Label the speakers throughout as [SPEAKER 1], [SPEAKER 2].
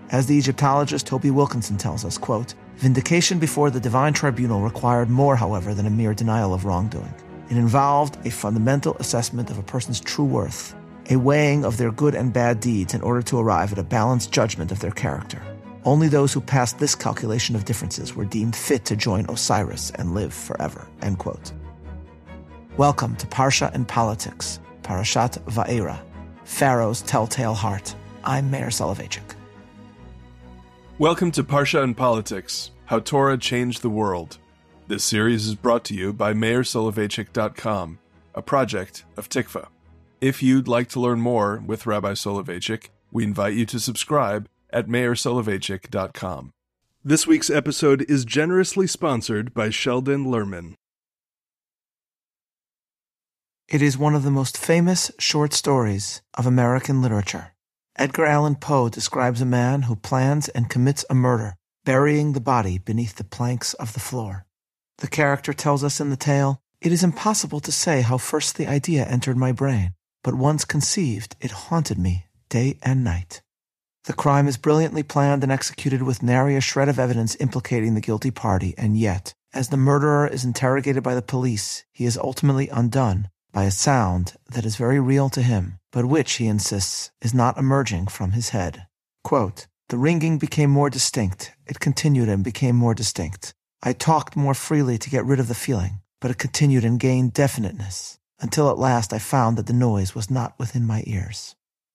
[SPEAKER 1] As the Egyptologist Toby Wilkinson tells us, quote, "Vindication before the divine tribunal required more, however, than a mere denial of wrongdoing. It involved a fundamental assessment of a person's true worth, a weighing of their good and bad deeds in order to arrive at a balanced judgment of their character. Only those who passed this calculation of differences were deemed fit to join Osiris and live forever." End quote. Welcome to Parsha and Politics, Parashat Va'era, Pharaoh's Telltale Heart. I'm Meir Soloveichik.
[SPEAKER 2] Welcome to Parsha and Politics, How Torah Changed the World. This series is brought to you by MeirSoloveichik.com, a project of Tikva. If you'd like to learn more with Rabbi Soloveitchik, we invite you to subscribe at MeirSoloveichik.com. This week's episode is generously sponsored by Sheldon Lerman.
[SPEAKER 1] It is one of the most famous short stories of American literature. Edgar Allan Poe describes a man who plans and commits a murder, burying the body beneath the planks of the floor. The character tells us in the tale, "It is impossible to say how first the idea entered my brain, but once conceived, it haunted me day and night." The crime is brilliantly planned and executed with nary a shred of evidence implicating the guilty party, and yet, as the murderer is interrogated by the police, he is ultimately undone by a sound that is very real to him, but which, he insists, is not emerging from his head. Quote, "The ringing became more distinct. It continued and became more distinct. I talked more freely to get rid of the feeling, but it continued and gained definiteness, until at last I found that the noise was not within my ears."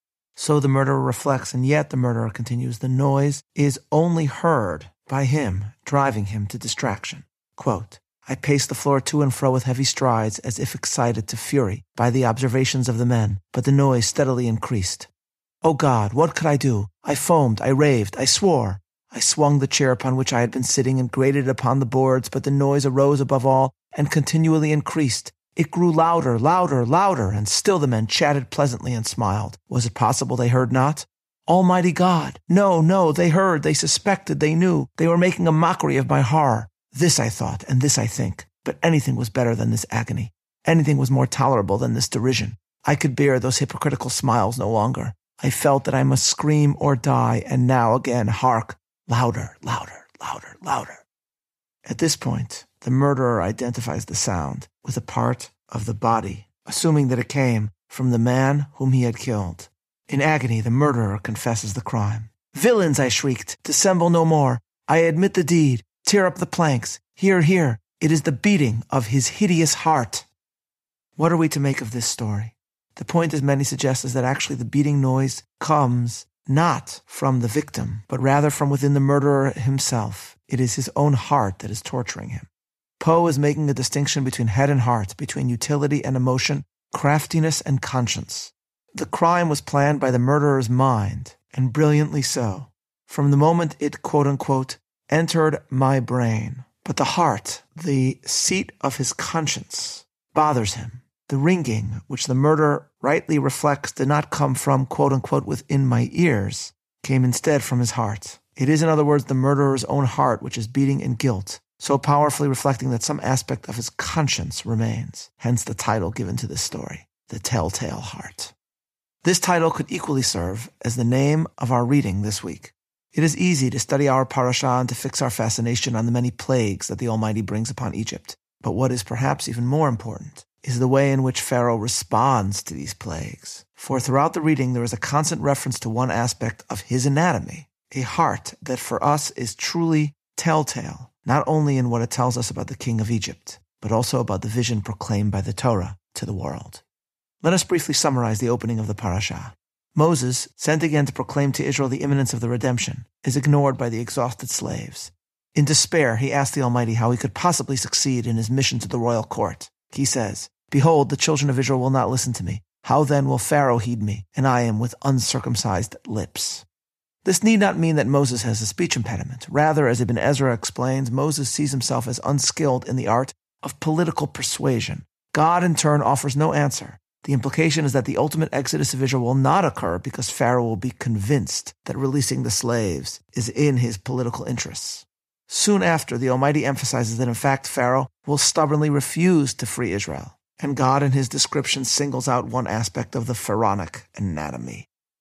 [SPEAKER 1] So the murderer reflects, and yet the murderer continues. The noise is only heard by him, driving him to distraction. Quote, "I paced the floor to and fro with heavy strides, as if excited to fury by the observations of the men, but the noise steadily increased. Oh God, what could I do? I foamed, I raved, I swore. I swung the chair upon which I had been sitting and grated it upon the boards, but the noise arose above all and continually increased. It grew louder, louder, louder, and still the men chatted pleasantly and smiled. Was it possible they heard not? Almighty God! No, no, they heard, they suspected, they knew. They were making a mockery of my horror. This I thought, and this I think. But anything was better than this agony. Anything was more tolerable than this derision. I could bear those hypocritical smiles no longer. I felt that I must scream or die, and now again, hark! Louder, louder, louder, louder." At this point, the murderer identifies the sound with a part of the body, assuming that it came from the man whom he had killed. In agony, the murderer confesses the crime. "Villains," I shrieked, "dissemble no more. I admit the deed. Tear up the planks. Here, here. It is the beating of his hideous heart." What are we to make of this story? The point, as many suggest, is that actually the beating noise comes not from the victim, but rather from within the murderer himself. It is his own heart that is torturing him. Poe is making a distinction between head and heart, between utility and emotion, craftiness and conscience. The crime was planned by the murderer's mind, and brilliantly so, from the moment it, quote-unquote, entered my brain. But the heart, the seat of his conscience, bothers him. The ringing, which the murderer rightly reflects did not come from, quote-unquote, within my ears, came instead from his heart. It is, in other words, the murderer's own heart which is beating in guilt, so powerfully reflecting that some aspect of his conscience remains. Hence the title given to this story, The Telltale Heart. This title could equally serve as the name of our reading this week. It is easy to study our parasha and to fix our fascination on the many plagues that the Almighty brings upon Egypt. But what is perhaps even more important is the way in which Pharaoh responds to these plagues. For throughout the reading there is a constant reference to one aspect of his anatomy, a heart that for us is truly telltale, not only in what it tells us about the king of Egypt, but also about the vision proclaimed by the Torah to the world. Let us briefly summarize the opening of the parasha. Moses, sent again to proclaim to Israel the imminence of the redemption, is ignored by the exhausted slaves. In despair, he asks the Almighty how he could possibly succeed in his mission to the royal court. He says, "Behold, the children of Israel will not listen to me. How then will Pharaoh heed me, and I am with uncircumcised lips?" This need not mean that Moses has a speech impediment. Rather, as Ibn Ezra explains, Moses sees himself as unskilled in the art of political persuasion. God, in turn, offers no answer. The implication is that the ultimate exodus of Israel will not occur because Pharaoh will be convinced that releasing the slaves is in his political interests. Soon after, the Almighty emphasizes that in fact Pharaoh will stubbornly refuse to free Israel, and God in his description singles out one aspect of the pharaonic anatomy.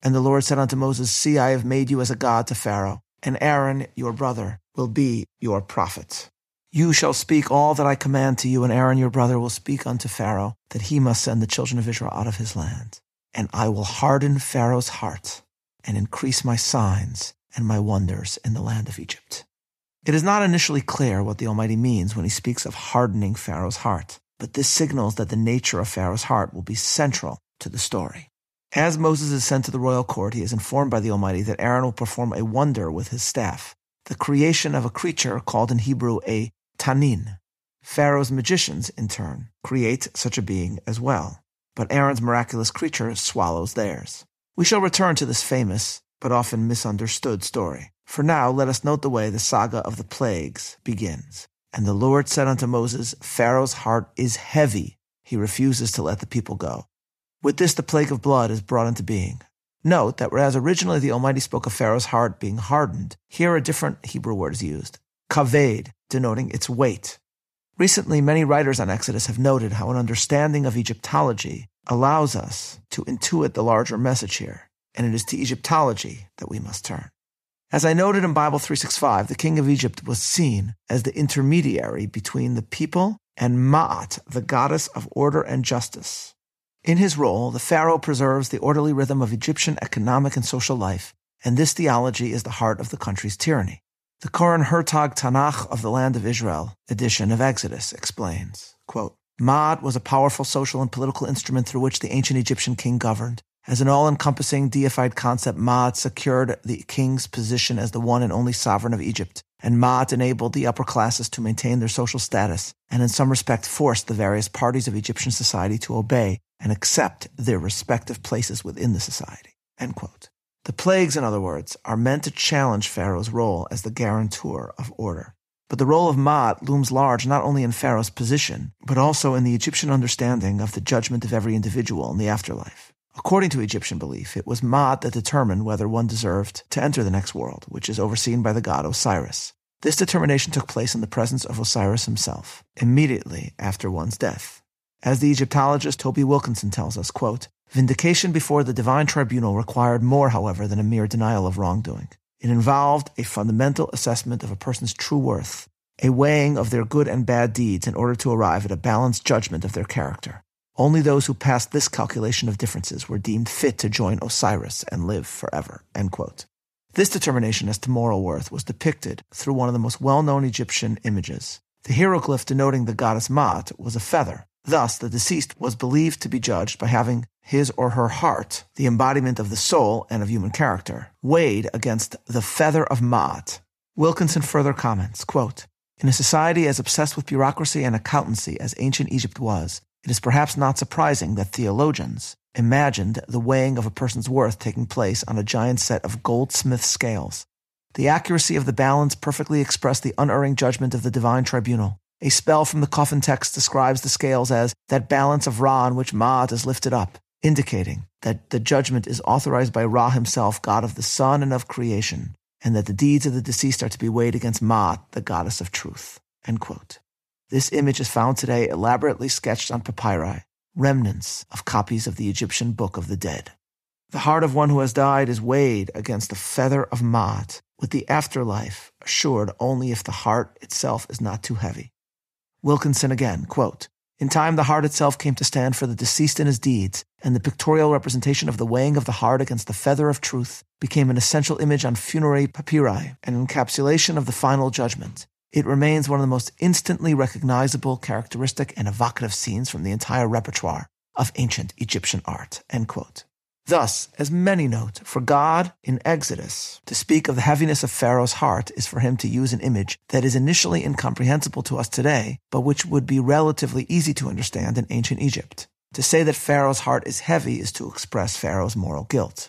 [SPEAKER 1] And the Lord said unto Moses, See, I have made you as a god to Pharaoh, and Aaron your brother will be your prophet. You shall speak all that I command to you, and Aaron your brother will speak unto Pharaoh, that he must send the children of Israel out of his land. And I will harden Pharaoh's heart, and increase my signs and my wonders in the land of Egypt. It is not initially clear what the Almighty means when he speaks of hardening Pharaoh's heart, but this signals that the nature of Pharaoh's heart will be central to the story. As Moses is sent to the royal court, he is informed by the Almighty that Aaron will perform a wonder with his staff, the creation of a creature called in Hebrew a tanin. Pharaoh's magicians, in turn, create such a being as well, but Aaron's miraculous creature swallows theirs. We shall return to this famous, but often misunderstood story. For now, let us note the way the saga of the plagues begins. And the Lord said unto Moses, Pharaoh's heart is heavy. He refuses to let the people go. With this, the plague of blood is brought into being. Note that whereas originally the Almighty spoke of Pharaoh's heart being hardened, here a different Hebrew word is used, kaved, denoting its weight. Recently, many writers on Exodus have noted how an understanding of Egyptology allows us to intuit the larger message here, and it is to Egyptology that we must turn. As I noted in Bible 365, the king of Egypt was seen as the intermediary between the people and Ma'at, the goddess of order and justice. In his role, the pharaoh preserves the orderly rhythm of Egyptian economic and social life, and this theology is the heart of the country's tyranny. The Koren Hertog Tanakh of the Land of Israel edition of Exodus explains, quote, Ma'at was a powerful social and political instrument through which the ancient Egyptian king governed. As an all-encompassing deified concept, Ma'at secured the king's position as the one and only sovereign of Egypt, and Ma'at enabled the upper classes to maintain their social status, and in some respect forced the various parties of Egyptian society to obey and accept their respective places within the society. End quote. The plagues, in other words, are meant to challenge Pharaoh's role as the guarantor of order. But the role of Ma'at looms large not only in Pharaoh's position, but also in the Egyptian understanding of the judgment of every individual in the afterlife. According to Egyptian belief, it was Ma'at that determined whether one deserved to enter the next world, which is overseen by the god Osiris. This determination took place in the presence of Osiris himself, immediately after one's death. As the Egyptologist Toby Wilkinson tells us, quote, Vindication before the divine tribunal required more, however, than a mere denial of wrongdoing. It involved a fundamental assessment of a person's true worth, a weighing of their good and bad deeds in order to arrive at a balanced judgment of their character. Only those who passed this calculation of differences were deemed fit to join Osiris and live forever. End quote. This determination as to moral worth was depicted through one of the most well-known Egyptian images. The hieroglyph denoting the goddess Ma'at was a feather. Thus, the deceased was believed to be judged by having his or her heart, the embodiment of the soul and of human character, weighed against the feather of Ma'at. Wilkinson further comments, quote, In a society as obsessed with bureaucracy and accountancy as ancient Egypt was, it is perhaps not surprising that theologians imagined the weighing of a person's worth taking place on a giant set of goldsmith scales. The accuracy of the balance perfectly expressed the unerring judgment of the divine tribunal. A spell from the coffin text describes the scales as that balance of Ra on which Ma'at is lifted up, indicating that the judgment is authorized by Ra himself, god of the sun and of creation, and that the deeds of the deceased are to be weighed against Ma'at, the goddess of truth. End quote. This image is found today elaborately sketched on papyri, remnants of copies of the Egyptian Book of the Dead. The heart of one who has died is weighed against the feather of Ma'at, with the afterlife assured only if the heart itself is not too heavy. Wilkinson again, quote, In time the heart itself came to stand for the deceased in his deeds, and the pictorial representation of the weighing of the heart against the feather of truth became an essential image on funerary papyri, an encapsulation of the final judgment. It remains one of the most instantly recognizable, characteristic, and evocative scenes from the entire repertoire of ancient Egyptian art. End quote. Thus, as many note, for God in Exodus to speak of the heaviness of Pharaoh's heart is for him to use an image that is initially incomprehensible to us today, but which would be relatively easy to understand in ancient Egypt. To say that Pharaoh's heart is heavy is to express Pharaoh's moral guilt.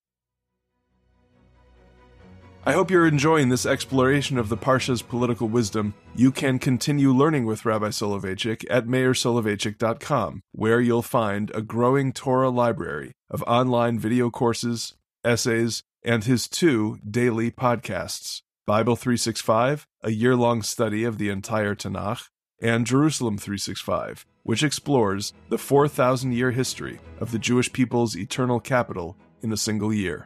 [SPEAKER 2] I hope you're enjoying this exploration of the Parsha's political wisdom. You can continue learning with Rabbi Soloveitchik at meirsoloveichik.com, where you'll find a growing Torah library of online video courses, essays, and his 2 daily podcasts, Bible 365, a year-long study of the entire Tanakh, and Jerusalem 365, which explores the 4,000-year history of the Jewish people's eternal capital, in a single year.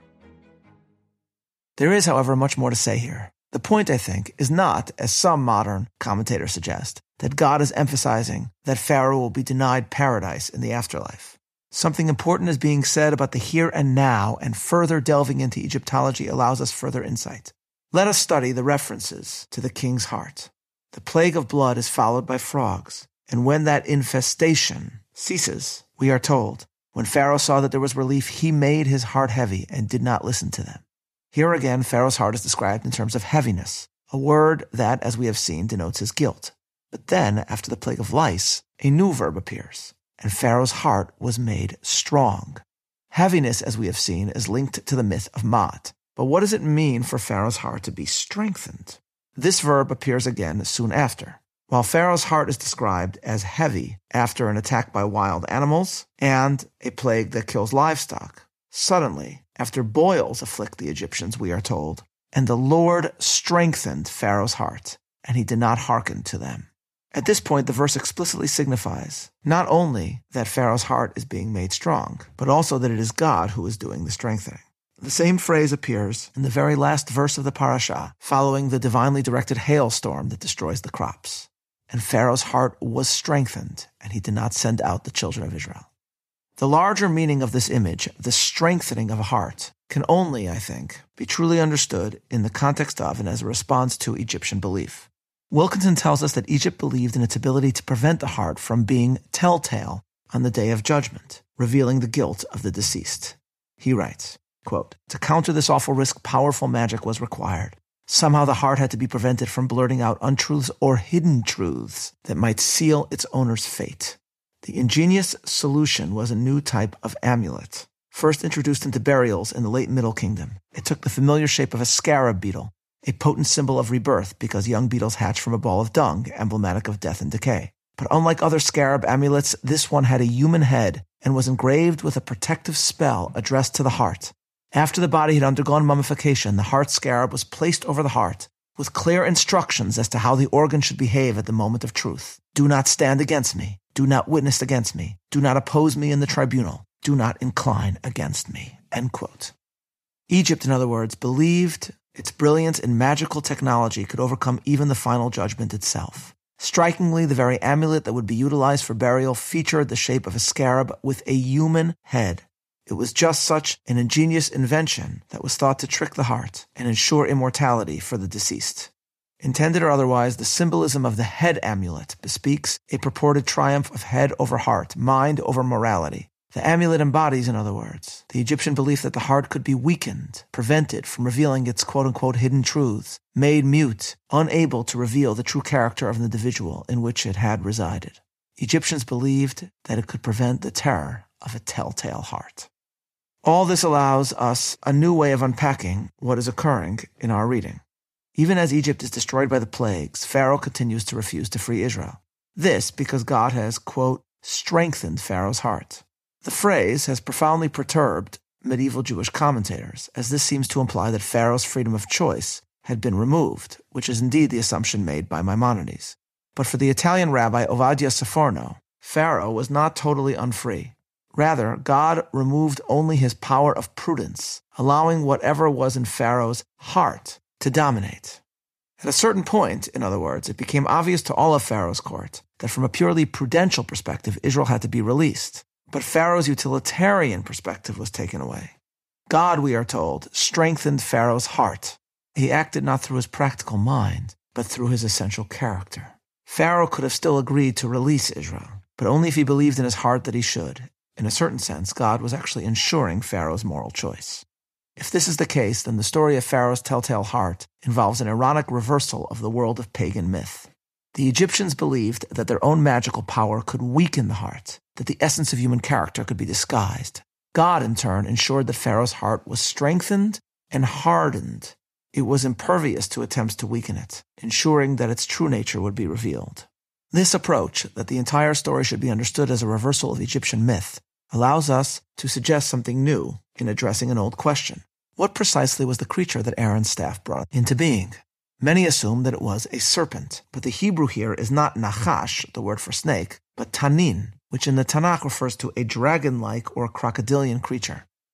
[SPEAKER 1] There is, however, much more to say here. The point, I think, is not, as some modern commentators suggest, that God is emphasizing that Pharaoh will be denied paradise in the afterlife. Something important is being said about the here and now, and further delving into Egyptology allows us further insight. Let us study the references to the king's heart. The plague of blood is followed by frogs, and when that infestation ceases, we are told, when Pharaoh saw that there was relief, he made his heart heavy and did not listen to them. Here again, Pharaoh's heart is described in terms of heaviness, a word that, as we have seen, denotes his guilt. But then, after the plague of lice, a new verb appears, and Pharaoh's heart was made strong. Heaviness, as we have seen, is linked to the myth of Maat. But what does it mean for Pharaoh's heart to be strengthened? This verb appears again soon after. While Pharaoh's heart is described as heavy after an attack by wild animals and a plague that kills livestock, suddenly, after boils afflict the Egyptians, we are told, and the Lord strengthened Pharaoh's heart, and he did not hearken to them. At this point, the verse explicitly signifies not only that Pharaoh's heart is being made strong, but also that it is God who is doing the strengthening. The same phrase appears in the very last verse of the parasha, following the divinely directed hailstorm that destroys the crops. And Pharaoh's heart was strengthened, and he did not send out the children of Israel. The larger meaning of this image, the strengthening of a heart, can only, I think, be truly understood in the context of and as a response to Egyptian belief. Wilkinson tells us that Egypt believed in its ability to prevent the heart from being telltale on the day of judgment, revealing the guilt of the deceased. He writes, quote, "To counter this awful risk, powerful magic was required. Somehow the heart had to be prevented from blurting out untruths or hidden truths that might seal its owner's fate. The ingenious solution was a new type of amulet, first introduced into burials in the late Middle Kingdom. It took the familiar shape of a scarab beetle, a potent symbol of rebirth because young beetles hatch from a ball of dung, emblematic of death and decay. But unlike other scarab amulets, this one had a human head and was engraved with a protective spell addressed to the heart. After the body had undergone mummification, the heart scarab was placed over the heart, with clear instructions as to how the organ should behave at the moment of truth. Do not stand against me. Do not witness against me. Do not oppose me in the tribunal. Do not incline against me." End quote. Egypt, in other words, believed its brilliance in magical technology could overcome even the final judgment itself. Strikingly, the very amulet that would be utilized for burial featured the shape of a scarab with a human head. It was just such an ingenious invention that was thought to trick the heart and ensure immortality for the deceased. Intended or otherwise, the symbolism of the head amulet bespeaks a purported triumph of head over heart, mind over morality. The amulet embodies, in other words, the Egyptian belief that the heart could be weakened, prevented from revealing its quote-unquote hidden truths, made mute, unable to reveal the true character of the individual in which it had resided. Egyptians believed that it could prevent the terror of a telltale heart. All this allows us a new way of unpacking what is occurring in our reading. Even as Egypt is destroyed by the plagues, Pharaoh continues to refuse to free Israel. This because God has, quote, strengthened Pharaoh's heart. The phrase has profoundly perturbed medieval Jewish commentators, as this seems to imply that Pharaoh's freedom of choice had been removed, which is indeed the assumption made by Maimonides. But for the Italian rabbi Ovadia Sforno, Pharaoh was not totally unfree. Rather, God removed only his power of prudence, allowing whatever was in Pharaoh's heart to dominate. At a certain point, in other words, it became obvious to all of Pharaoh's court that from a purely prudential perspective, Israel had to be released. But Pharaoh's utilitarian perspective was taken away. God, we are told, strengthened Pharaoh's heart. He acted not through his practical mind, but through his essential character. Pharaoh could have still agreed to release Israel, but only if he believed in his heart that he should. In a certain sense, God was actually ensuring Pharaoh's moral choice. If this is the case, then the story of Pharaoh's telltale heart involves an ironic reversal of the world of pagan myth. The Egyptians believed that their own magical power could weaken the heart, that the essence of human character could be disguised. God, in turn, ensured that Pharaoh's heart was strengthened and hardened. It was impervious to attempts to weaken it, ensuring that its true nature would be revealed. This approach, that the entire story should be understood as a reversal of Egyptian myth, allows us to suggest something new in addressing an old question. What precisely was the creature that Aaron's staff brought into being? Many assume that it was a serpent, but the Hebrew here is not nachash, the word for snake, but tanin, which in the Tanakh refers to a dragon-like or crocodilian creature.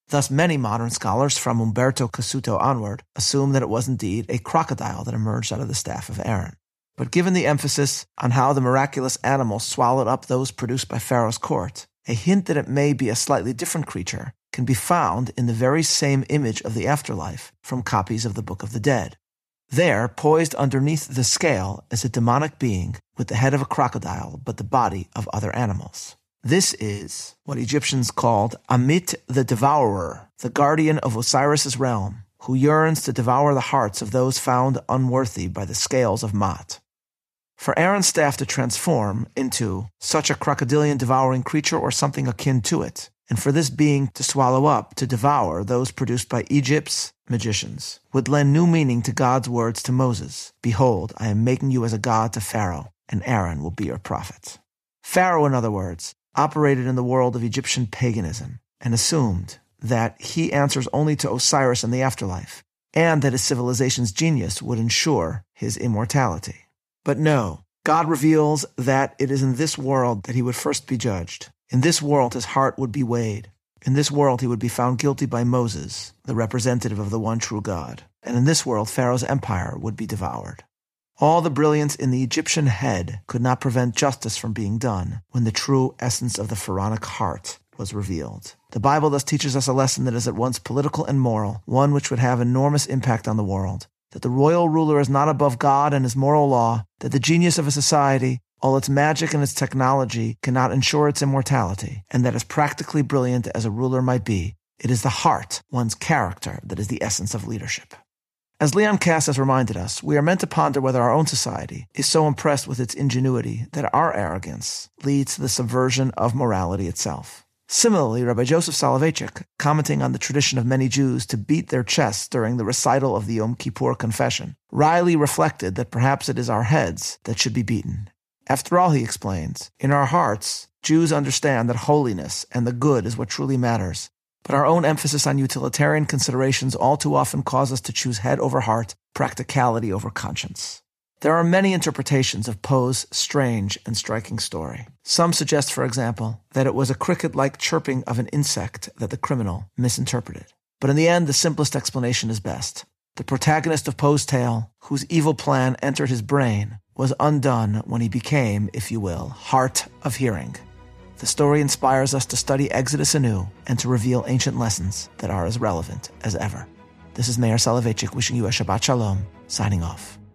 [SPEAKER 1] Thus, many modern scholars, from Umberto Cassuto onward, assume that it was indeed a crocodile that emerged out of the staff of Aaron. But given the emphasis on how the miraculous animal swallowed up those produced by Pharaoh's court, a hint that it may be a slightly different creature can be found in the very same image of the afterlife from copies of the Book of the Dead. There, poised underneath the scale, is a demonic being with the head of a crocodile but the body of other animals. This is what Egyptians called Amit the Devourer, the guardian of Osiris's realm, who yearns to devour the hearts of those found unworthy by the scales of Maat. For Aaron's staff to transform into such a crocodilian devouring creature or something akin to it, and for this being to swallow up, to devour those produced by Egypt's magicians, would lend new meaning to God's words to Moses, "Behold, I am making you as a god to Pharaoh, and Aaron will be your prophet." Pharaoh, in other words, operated in the world of Egyptian paganism and assumed that he answers only to Osiris in the afterlife, and that his civilization's genius would ensure his immortality. But no, God reveals that it is in this world that he would first be judged. In this world his heart would be weighed. In this world he would be found guilty by Moses, the representative of the one true God. And in this world Pharaoh's empire would be devoured. All the brilliance in the Egyptian head could not prevent justice from being done when the true essence of the pharaonic heart was revealed. The Bible thus teaches us a lesson that is at once political and moral, one which would have enormous impact on the world, that the royal ruler is not above God and his moral law, that the genius of a society, all its magic and its technology, cannot ensure its immortality, and that as practically brilliant as a ruler might be, it is the heart, one's character, that is the essence of leadership. As Leon Kass has reminded us, we are meant to ponder whether our own society is so impressed with its ingenuity that our arrogance leads to the subversion of morality itself. Similarly, Rabbi Joseph Soloveitchik, commenting on the tradition of many Jews to beat their chests during the recital of the Yom Kippur confession, wryly reflected that perhaps it is our heads that should be beaten. After all, he explains, in our hearts, Jews understand that holiness and the good is what truly matters. But our own emphasis on utilitarian considerations all too often cause us to choose head over heart, practicality over conscience. There are many interpretations of Poe's strange and striking story. Some suggest, for example, that it was a cricket-like chirping of an insect that the criminal misinterpreted. But in the end, the simplest explanation is best. The protagonist of Poe's tale, whose evil plan entered his brain, was undone when he became, if you will, hard of hearing. The story inspires us to study Exodus anew and to reveal ancient lessons that are as relevant as ever. This is Meir Soloveichik wishing you a Shabbat Shalom, signing off.